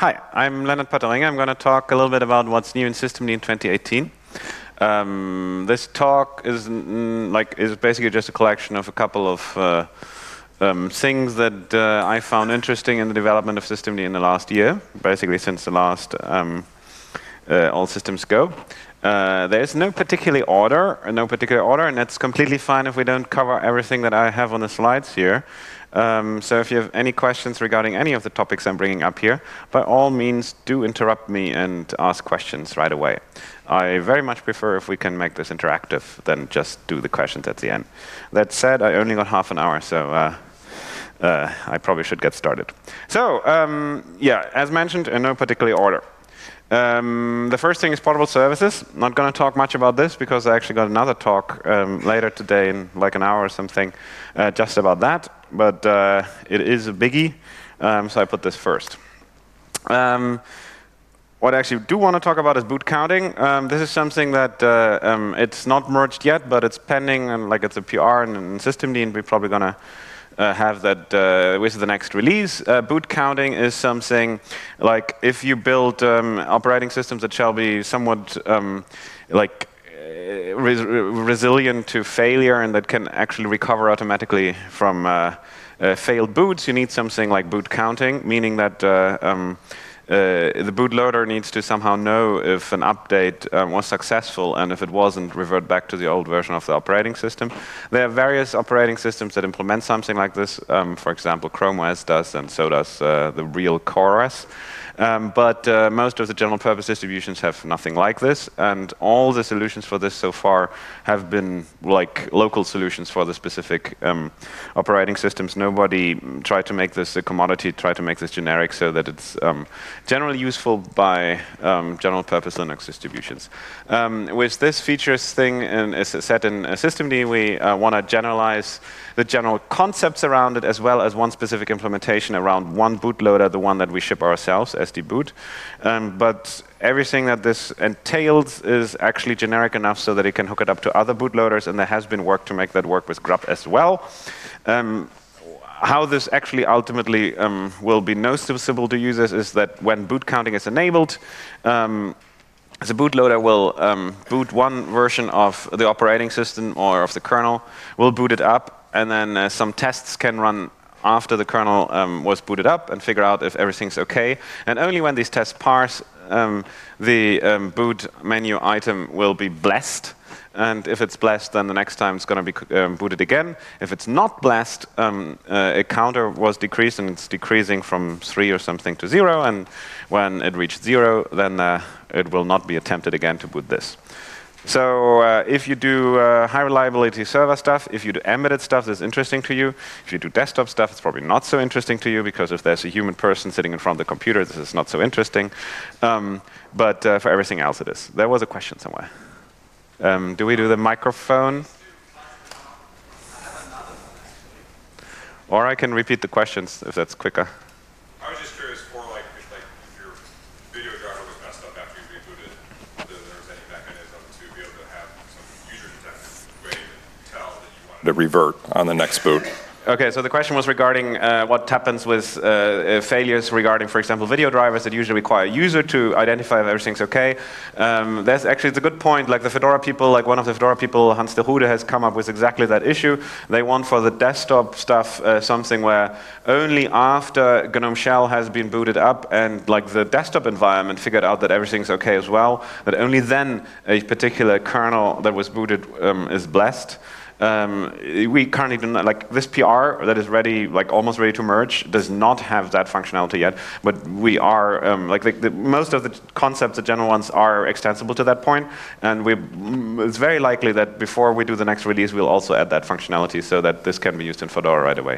Hi, I'm Leonard Pottering. I'm going to talk a little bit about what's new in Systemd in 2018. This talk is basically just a collection of a couple of things that I found interesting in the development of Systemd in the last year, basically since the last All Systems Go. There is no particular order, and that's completely fine if we don't cover everything that I have on the slides here. So if you have any questions regarding any of the topics I'm bringing up here, by all means, do interrupt me and ask questions right away. I very much prefer if we can make this interactive than just do the questions at the end. That said, I only got half an hour, so I probably should get started. So, yeah, as mentioned, in no particular order. The first thing is portable services. Not going to talk much about this because I actually got another talk later today in like an hour or something just about that. But it is a biggie, so I put this first. What I actually do want to talk about is boot counting. This is something that it's not merged yet, but it's pending, and like it's a PR in Systemd, and we're probably going to have that with the next release. Boot counting is something like if you build operating systems that shall be somewhat resilient to failure and that can actually recover automatically from failed boots, you need something like boot counting, meaning that the bootloader needs to somehow know if an update was successful, and if it wasn't, revert back to the old version of the operating system. There are various operating systems that implement something like this. For example, Chrome OS does, and so does the real CoreOS. But most of the general purpose distributions have nothing like this, and all the solutions for this so far have been like local solutions for the specific operating systems. Nobody tried to make this a commodity, tried to make this generic so that it's generally useful by general purpose Linux distributions. With this features thing is set in Systemd, we want to generalize the general concepts around it, as well as one specific implementation around one bootloader, the one that we ship ourselves, SD-Boot. But everything that this entails is actually generic enough so that it can hook it up to other bootloaders, and there has been work to make that work with grub as well. How this actually ultimately will be noticeable to users is that when boot counting is enabled, the bootloader will boot one version of the operating system or of the kernel, will boot it up, and then some tests can run after the kernel was booted up and figure out if everything's okay. And only when these tests pass, the boot menu item will be blessed. And if it's blessed, then the next time it's going to be booted again. If it's not blessed, a counter was decreased, and it's decreasing from 3 or something to 0. And when it reached 0, then it will not be attempted again to boot this. So if you do high reliability server stuff, if you do embedded stuff, that's interesting to you. If you do desktop stuff, it's probably not so interesting to you, because if there's a human person sitting in front of the computer, this is not so interesting. But for everything else, it is. There was a question somewhere. Do we do the microphone? Or I can repeat the questions if that's quicker. I was just curious for if your video driver was messed up after you rebooted, whether there was any mechanism to be able to have some user detected way to tell that you wanted to revert on the next boot. Okay, so the question was regarding what happens with failures regarding, for example, video drivers that usually require a user to identify if everything's okay. It's a good point. Like the Fedora people, like one of the Fedora people, Hans de Rude, has come up with exactly that issue. They want for the desktop stuff something where only after GNOME Shell has been booted up and like the desktop environment figured out that everything's okay as well, that only then a particular kernel that was booted is blessed. We currently do not, like this PR that is ready, like almost ready to merge, does not have that functionality yet. But we are most of the concepts, the general ones, are extensible to that point, and it's very likely that before we do the next release, we'll also add that functionality so that this can be used in Fedora right away.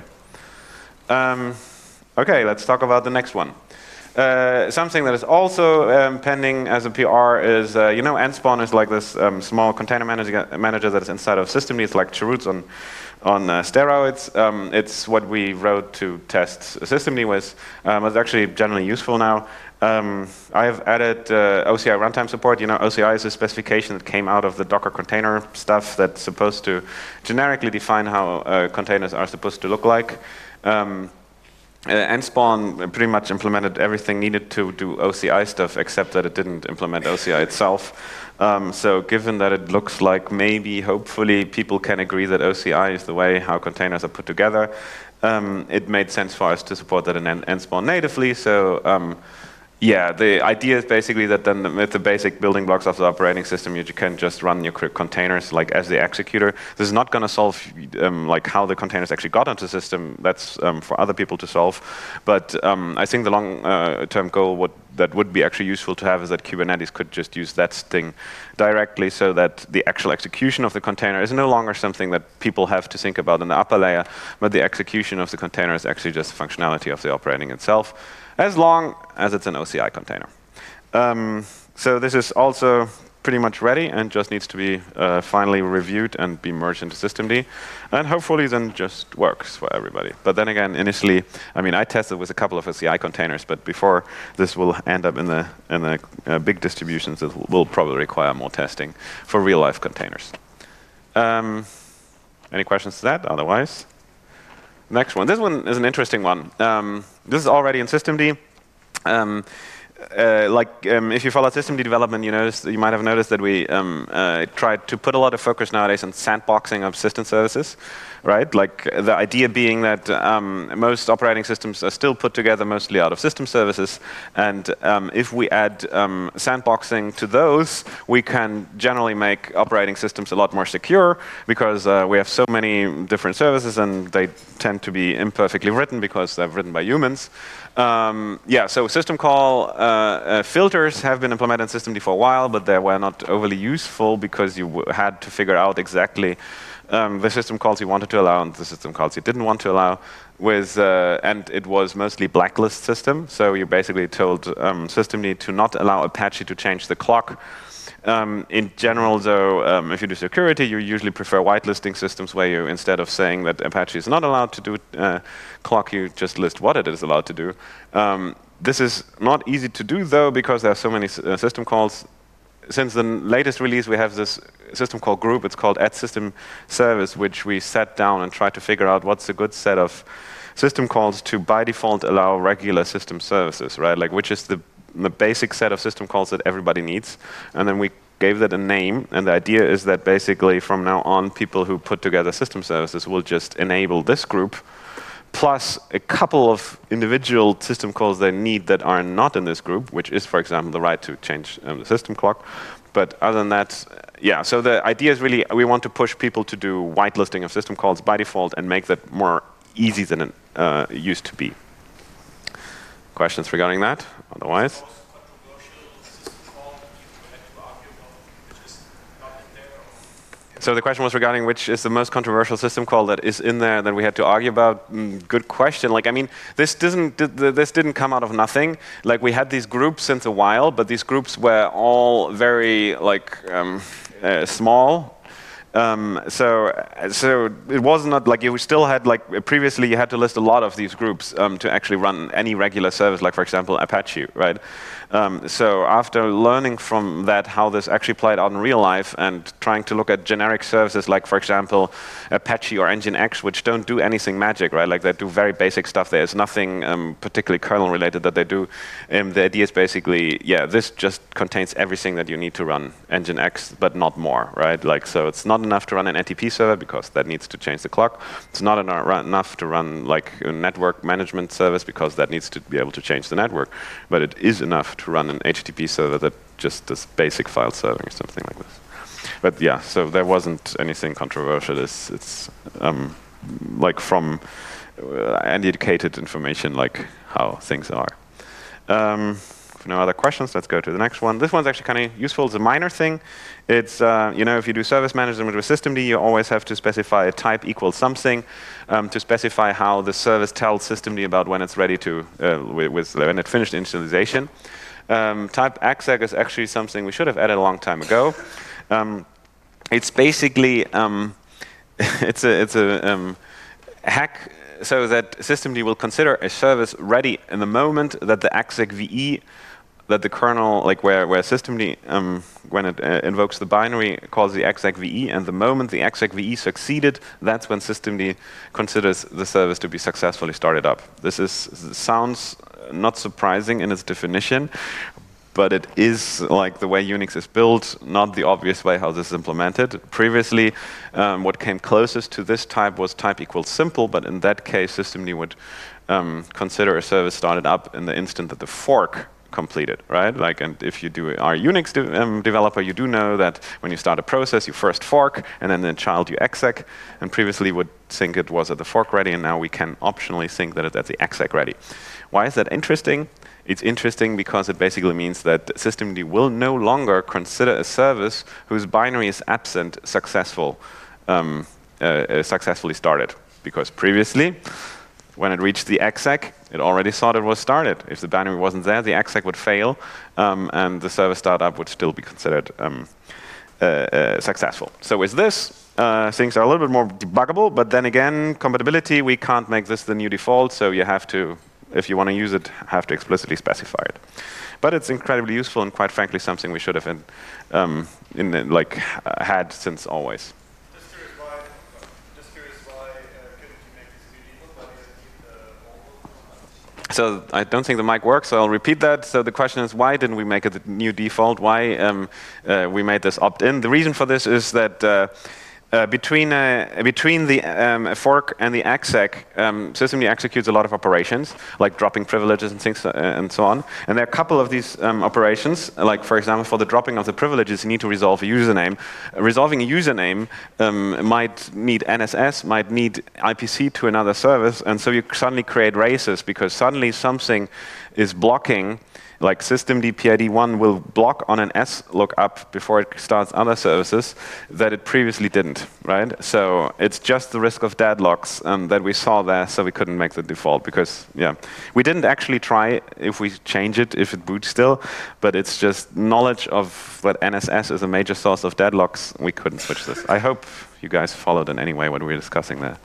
Okay, let's talk about the next one. Something that is also pending as a PR is, Nspawn is like this small container manager that is inside of Systemd. It's like Chroot on steroids. It's what we wrote to test Systemd with. It's actually generally useful now. I have added OCI runtime support. OCI is a specification that came out of the Docker container stuff that's supposed to generically define how containers are supposed to look like. Nspawn pretty much implemented everything needed to do OCI stuff, except that it didn't implement OCI itself. So given that it looks like maybe, hopefully, people can agree that OCI is the way how containers are put together, it made sense for us to support that in Nspawn natively. So yeah, the idea is basically that then with the basic building blocks of the operating system, you can just run your containers like as the executor. This is not going to solve like how the containers actually got onto the system. That's for other people to solve. But I think the long-term goal that would be actually useful to have is that Kubernetes could just use that thing directly, so that the actual execution of the container is no longer something that people have to think about in the upper layer, but the execution of the container is actually just the functionality of the operating itself, as long as it's an OCI container. So this is also pretty much ready and just needs to be finally reviewed and be merged into systemd, and hopefully then just works for everybody. But then again, initially, I mean, I tested with a couple of OCI containers, but before this will end up in the big distributions, it will probably require more testing for real-life containers. Any questions to that? Otherwise, next one. This one is an interesting one. This is already in systemd. If you follow systemd development, you might have noticed that we tried to put a lot of focus nowadays on sandboxing of system services, right? Like the idea being that most operating systems are still put together mostly out of system services, and if we add sandboxing to those, we can generally make operating systems a lot more secure, because we have so many different services and they tend to be imperfectly written because they're written by humans. So system call filters have been implemented in systemd for a while, but they were not overly useful because you had to figure out exactly the system calls you wanted to allow and the system calls you didn't want to allow. And it was mostly blacklist system, so you basically told systemd to not allow Apache to change the clock. In general, though, if you do security, you usually prefer whitelisting systems where you, instead of saying that Apache is not allowed to do clock, you just list what it is allowed to do. This is not easy to do, though, because there are so many system calls. Since the latest release, we have this system call group. It's called @system_service, which we sat down and tried to figure out what's a good set of system calls to, by default, allow regular system services, right? Like, which is the basic set of system calls that everybody needs. And then we gave that a name. And the idea is that basically from now on, people who put together system services will just enable this group, plus a couple of individual system calls they need that are not in this group, which is, for example, the right to change the system clock. But other than that, yeah, so the idea is really we want to push people to do whitelisting of system calls by default and make that more easy than it used to be. Questions regarding that? Otherwise? So the question was regarding which is the most controversial system call that is in there that we had to argue about. Good question. Like, I mean, this didn't come out of nothing. Like, we had these groups since a while, but these groups were all very small. So it was not like you still had, like previously you had to list a lot of these groups to actually run any regular service, like for example Apache, right? So after learning from that how this actually played out in real life and trying to look at generic services like, for example, Apache or Nginx, which don't do anything magic, right? Like they do very basic stuff. There's nothing particularly kernel related that they do. The idea is basically, yeah, this just contains everything that you need to run Nginx, but not more, right? Like, so it's not enough to run an NTP server because that needs to change the clock. It's not enough to run like a network management service because that needs to be able to change the network. But it is enough to run an HTTP server that just does basic file serving or something like this. But yeah, so there wasn't anything controversial. It's like from uneducated information, like how things are. If no other questions, let's go to the next one. This one's actually kind of useful. It's a minor thing. It's, if you do service management with systemd, you always have to specify a type equals something to specify how the service tells systemd about when it's ready to, when it finished initialization. Type exec is actually something we should have added a long time ago. It's basically, it's a hack so that systemd will consider a service ready in the moment that the exec VE that the kernel, like where systemd, when it invokes the binary, calls the execve, and the moment the execve succeeded, that's when systemd considers the service to be successfully started up. Sounds not surprising in its definition, but it is like the way Unix is built, not the obvious way how this is implemented. Previously, what came closest to this type was type equals simple, but in that case, systemd would consider a service started up in the instant that the fork completed, right? Like, and if you are Unix developer, you do know that when you start a process, you first fork, and then in child you exec, and previously would think it was at the fork ready, and now we can optionally think that it's at the exec ready. Why is that interesting? It's interesting because it basically means that systemd will no longer consider a service whose binary is absent successfully started. Because previously, when it reached the exec, it already thought it was started. If the binary wasn't there, the exec would fail, and the service startup would still be considered successful. So with this, things are a little bit more debuggable, but then again, compatibility, we can't make this the new default, so you have to, if you want to use it, have to explicitly specify it. But it's incredibly useful, and quite frankly, something we should have had since always. Just curious why couldn't you make this new default? Why did you keep the old one? So I don't think the mic works, so I'll repeat that. So the question is, why didn't we make it the new default? Why we made this opt-in? The reason for this is that between the fork and the exec, systemd executes a lot of operations, like dropping privileges and things and so on. And there are a couple of these operations, like for example, for the dropping of the privileges, you need to resolve a username. Resolving a username might need NSS, might need IPC to another service, and so you suddenly create races because suddenly something is blocking. Like systemd PID1 will block on an S lookup before it starts other services that it previously didn't, right? So it's just the risk of deadlocks that we saw there, so we couldn't make the default because, yeah. We didn't actually try if we change it, if it boots still, but it's just knowledge of that NSS is a major source of deadlocks. We couldn't switch this. I hope you guys followed in any way what we were discussing there.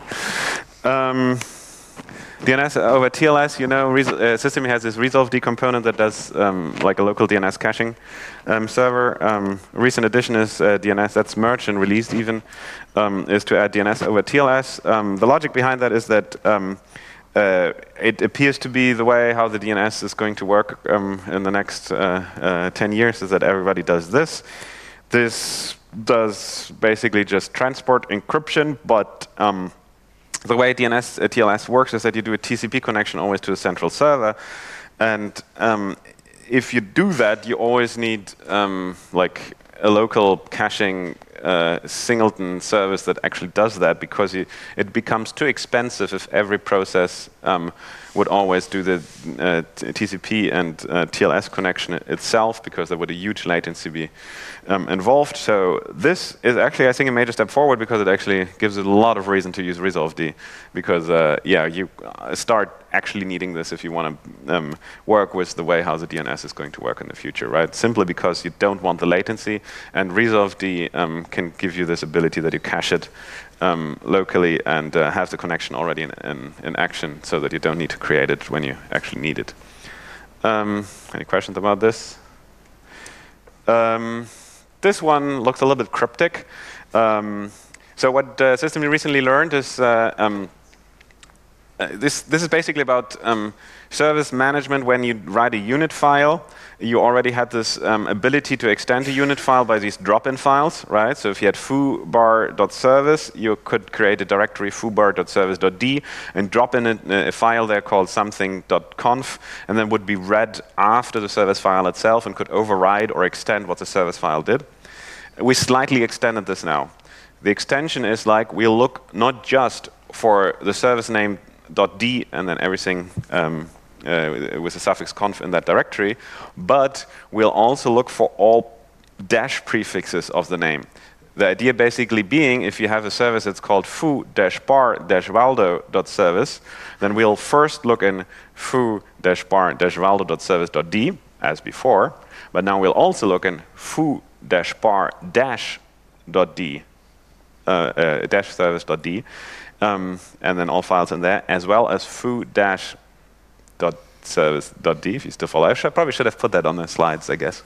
DNS over TLS, you know, systemd has this resolved component that does like a local DNS caching server. Recent addition is DNS that's merged and released even, is to add DNS over TLS. The logic behind that is that it appears to be the way how the DNS is going to work in the next 10 years is that everybody does this. This does basically just transport encryption, but the way TLS works is that you do a TCP connection always to the central server, and if you do that, you always need like a local caching singleton service that actually does that because it becomes too expensive if every process would always do the TCP and TLS connection itself because there would a huge latency be involved. So this is actually, I think, a major step forward because it actually gives a lot of reason to use resolved because, yeah, you start actually needing this if you want to work with the way how the DNS is going to work in the future, right? Simply because you don't want the latency, and resolved can give you this ability that you cache it locally and have the connection already in action so that you don't need to create it when you actually need it. Any questions about this? This one looks a little bit cryptic. So what systemd recently learned is this is basically about service management. When you write a unit file, you already had this ability to extend a unit file by these drop-in files, right? So if you had foobar.service, you could create a directory foobar.service.d and drop in a file there called something.conf, and then would be read after the service file itself and could override or extend what the service file did. We slightly extended this now. The extension is like we'll look not just for the service name .d and then everything with the suffix conf in that directory, but we'll also look for all dash prefixes of the name. The idea basically being, if you have a service that's called foo-bar-waldo.service, then we'll first look in foo-bar-waldo.service.d as before, but now we'll also look in foo-bar-.d, service.d, and then all files in there, as well as foo-.d service.d, if you still follow. Probably should have put that on the slides, I guess.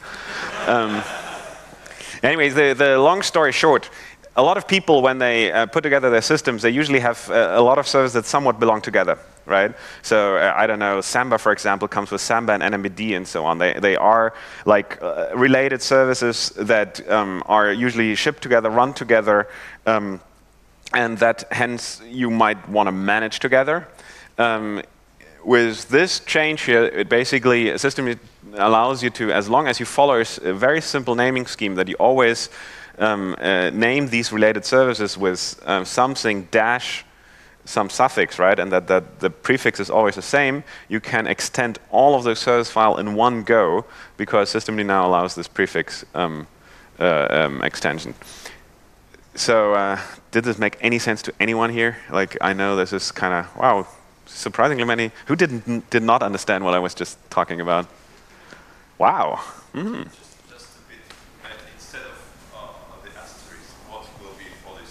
Anyways, the long story short, a lot of people, when they put together their systems, they usually have a lot of services that somewhat belong together, right? So I don't know, Samba, for example, comes with Samba and NMBD and so on. They are like related services that are usually shipped together, run together, and that hence you might want to manage together. With this change here, it basically, a system allows you to, as long as you follow a very simple naming scheme, that you always name these related services with something dash some suffix, right? And that the prefix is always the same. You can extend all of those service files in one go because systemd now allows this prefix extension. So did this make any sense to anyone here? Like, I know this is kind of, wow, surprisingly many. Who did not understand what I was just talking about? Wow. Mm. Just a bit. Instead of the asterisk, what will be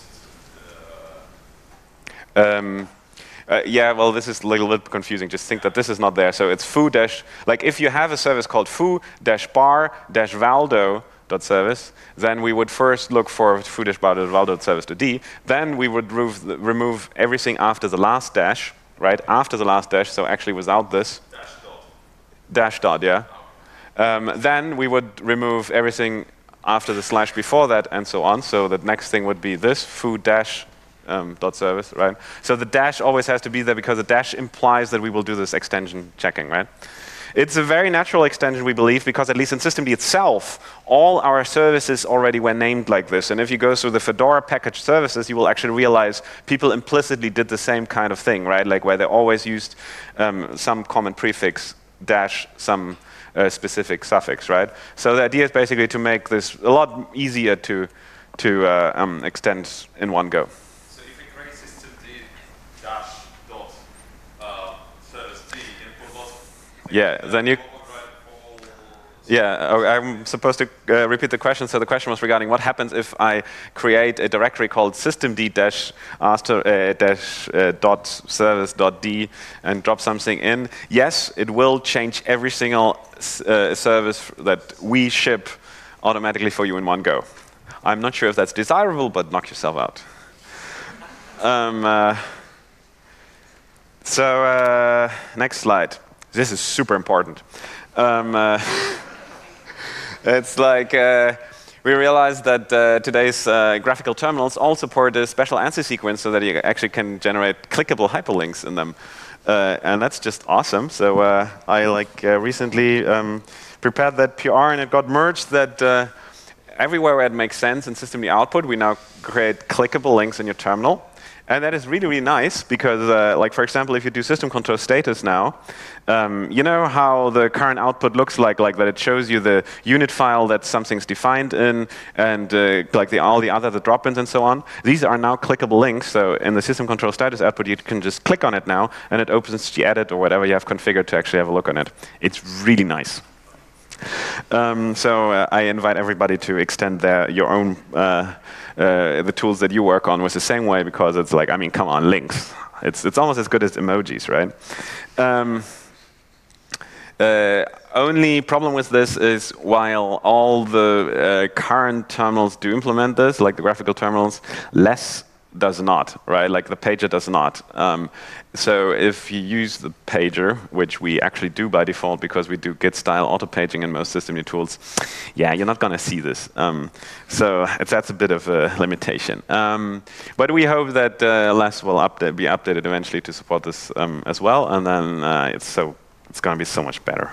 polished? Yeah, well, this is a little bit confusing. Just think that this is not there. So it's foo dash, like if you have a service called foo-bar-valdo.service, then we would first look for foo-bar-valdo.service.d. Then we would remove everything after the last dash, right? After the last dash, so actually without this. Dash dot, yeah. Then we would remove everything after the slash before that and so on. So the next thing would be this foo dash dot service, right? So the dash always has to be there because the dash implies that we will do this extension checking, right? It's a very natural extension, we believe, because at least in systemd itself, all our services already were named like this. And if you go through the Fedora package services, you will actually realize people implicitly did the same kind of thing, right? Like where they always used some common prefix dash some specific suffix, right? So the idea is basically to make this a lot easier to extend in one go. So if we create systemd dash dot service d input, yeah, then you. Yeah, I'm supposed to repeat the question. So the question was regarding what happens if I create a directory called systemd-dot-service.d and drop something in. Yes, it will change every single service that we ship automatically for you in one go. I'm not sure if that's desirable, but knock yourself out. Next slide. This is super important. It's like we realized that today's graphical terminals all support a special ANSI sequence so that you actually can generate clickable hyperlinks in them. And that's just awesome. So I recently prepared that PR and it got merged that everywhere where it makes sense in systemd output, we now create clickable links in your terminal. And that is really, really nice because, like, for example, if you do system control status now, you know how the current output looks like that it shows you the unit file that something's defined in and like all the other drop-ins and so on. These are now clickable links. So in the system control status output, you can just click on it now and it opens gedit or whatever you have configured to actually have a look on it. It's really nice. I invite everybody to extend your own the tools that you work on with the same way because it's like, I mean, come on, links. It's almost as good as emojis, right? Only problem with this is while all the current terminals do implement this, like the graphical terminals, less does not, right? Like the pager does not. So if you use the pager, which we actually do by default because we do Git-style auto-paging in most systemd tools, yeah, you're not going to see this. So that's a bit of a limitation. But we hope that LESS will be updated eventually to support this as well, and then it's going to be so much better.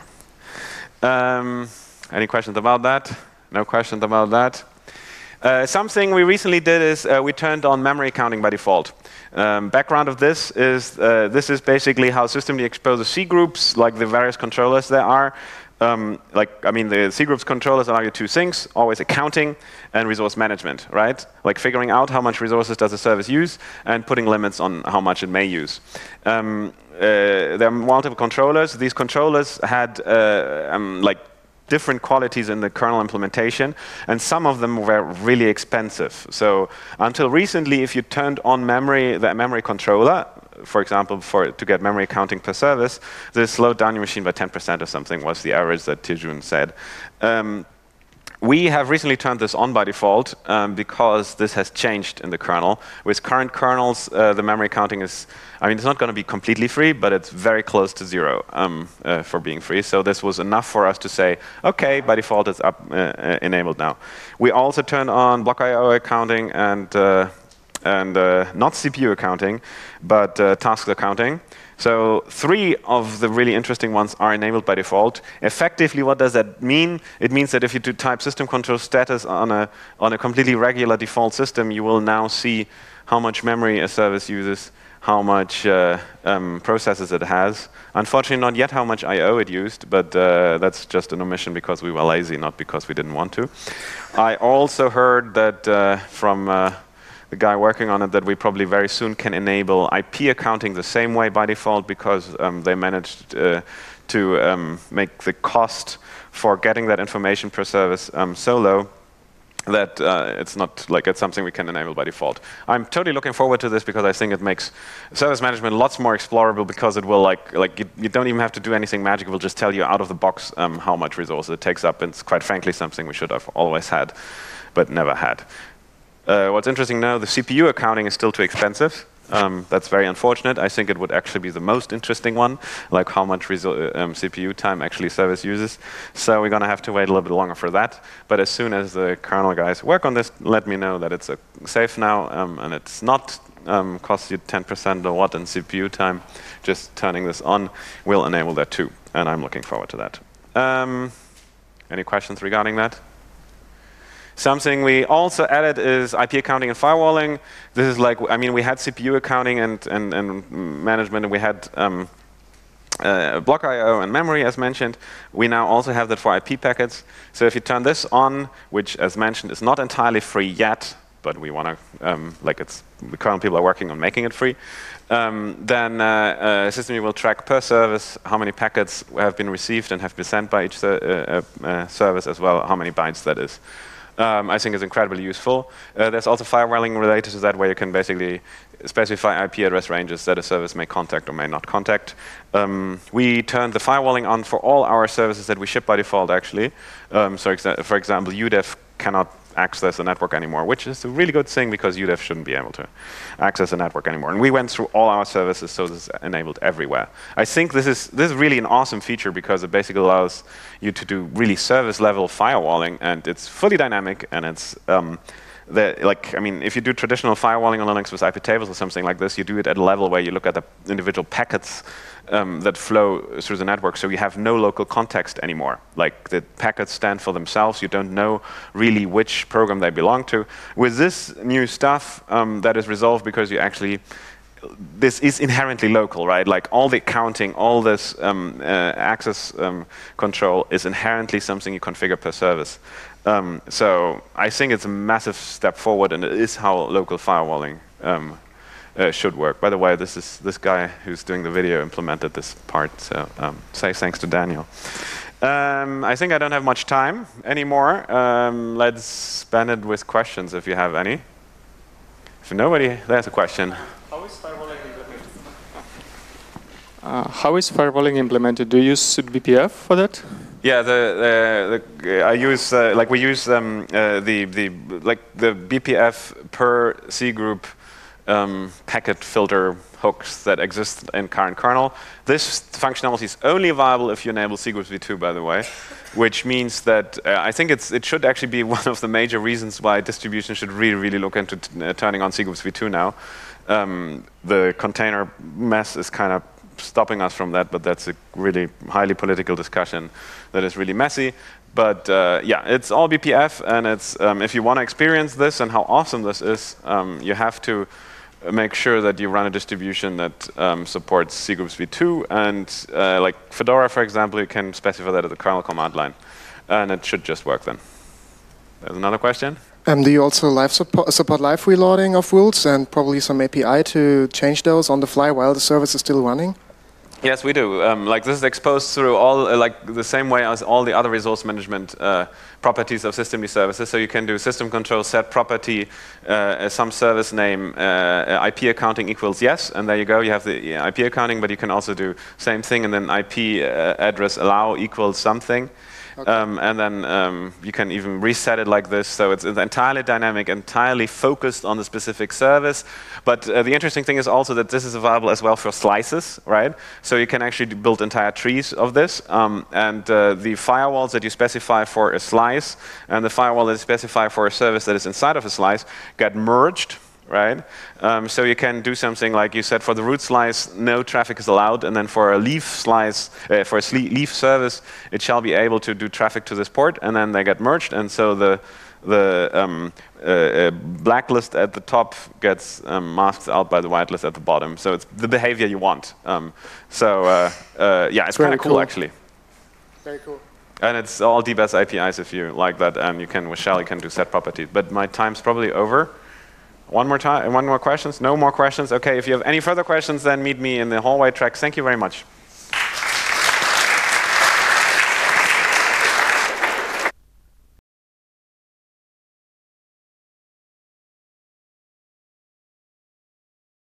Any questions about that? No questions about that? Something we recently did is we turned on memory counting by default. Background of this is basically how systemd exposes C groups, like the various controllers there are. The C groups controllers allow you two things, always accounting and resource management, right? Like figuring out how much resources does a service use and putting limits on how much it may use. There are multiple controllers. These controllers had different qualities in the kernel implementation, and some of them were really expensive. So until recently, if you turned on the memory controller, for example, to get memory accounting per service, this slowed down your machine by 10% or something, was the average that Tejun said. We have recently turned this on by default because this has changed in the kernel. With current kernels, the memory counting is, I mean, it's not going to be completely free, but it's very close to zero for being free. So this was enough for us to say, okay, by default it's up enabled now. We also turned on block I/O accounting and not CPU accounting, but task accounting. So 3 of the really interesting ones are enabled by default. Effectively, what does that mean? It means that if you do type system control status on a completely regular default system, you will now see how much memory a service uses, how much processes it has. Unfortunately, not yet how much I/O it used, but that's just an omission because we were lazy, not because we didn't want to. I also heard that from the guy working on it that we probably very soon can enable IP accounting the same way by default because they managed to make the cost for getting that information per service so low that it's not like it's something we can enable by default. I'm totally looking forward to this because I think it makes service management lots more explorable because it will you don't even have to do anything magic. It will just tell you out of the box how much resources it takes up. And it's quite frankly something we should have always had, but never had. What's interesting now, the CPU accounting is still too expensive. That's very unfortunate. I think it would actually be the most interesting one, like how much CPU time actually service uses. So we're going to have to wait a little bit longer for that. But as soon as the kernel guys work on this, let me know that it's safe now and it's not costs you 10% a watt in CPU time. Just turning this on will enable that too. And I'm looking forward to that. Any questions regarding that? Something we also added is IP accounting and firewalling. This is like, I mean, we had CPU accounting and management, and we had block I/O and memory, as mentioned. We now also have that for IP packets. So if you turn this on, which, as mentioned, is not entirely free yet, but we want to, the kernel people are working on making it free, then system will track per service how many packets have been received and have been sent by each service, as well how many bytes that is. I think is incredibly useful. There's also firewalling related to that, where you can basically specify IP address ranges that a service may contact or may not contact. We turned the firewalling on for all our services that we ship by default, actually. So for example, UDEF cannot access the network anymore, which is a really good thing because UDEF shouldn't be able to access the network anymore. And we went through all our services, so this is enabled everywhere. I think this is really an awesome feature because it basically allows you to do really service-level firewalling, and it's fully dynamic, and it's if you do traditional firewalling on Linux with IP tables or something like this, you do it at a level where you look at the individual packets that flow through the network, so you have no local context anymore. Like, the packets stand for themselves. You don't know really which program they belong to. With this new stuff, that is resolved because you actually, this is inherently local, right? Like, all the counting, all this access control is inherently something you configure per service. So I think it's a massive step forward, and it is how local firewalling should work. By the way, this guy who's doing the video implemented this part, so say thanks to Daniel. I think I don't have much time anymore. Let's spend it with questions if you have any. If nobody, there's a question. How is firewalling implemented? How is firewalling implemented? Do you use BPF for that? Yeah, I use we use the BPF per C group packet filter hooks that exist in current kernel. This functionality is only viable if you enable cgroups v2, by the way, which means that I think it should actually be one of the major reasons why distribution should really look into turning on cgroups v2 now. The container mess is kind of stopping us from that, but that's a really highly political discussion that is really messy. But yeah, it's all BPF, and it's if you want to experience this and how awesome this is, you have to make sure that you run a distribution that supports cgroups v2, and like Fedora, for example, you can specify that at the kernel command line, and it should just work then. There's another question. Do you also support live reloading of rules and probably some API to change those on the fly while the service is still running? Yes, we do. Like this is exposed through all, like the same way as all the other resource management properties of systemd services. So you can do system control set property, some service name, IP accounting equals yes, and there you go. You have the IP accounting, but you can also do same thing, and then IP address allow equals something. Okay. And then you can even reset it like this, so it's entirely dynamic, entirely focused on the specific service. But the interesting thing is also that this is available as well for slices, right? So you can actually build entire trees of this, and the firewalls that you specify for a slice and the firewall that you specify for a service that is inside of a slice get merged. Right, so you can do something like you said for the root slice, no traffic is allowed, and then for a leaf slice, for a leaf service, it shall be able to do traffic to this port, and then they get merged, and so the blacklist at the top gets masked out by the whitelist at the bottom. So it's the behavior you want. Yeah, it's kind of cool actually. Very cool. And it's all DBaaS APIs if you like that, and you can with Shell you can do set properties. But my time's probably over. One more questions? No more questions? Okay, if you have any further questions, then meet me in the hallway track. Thank you very much.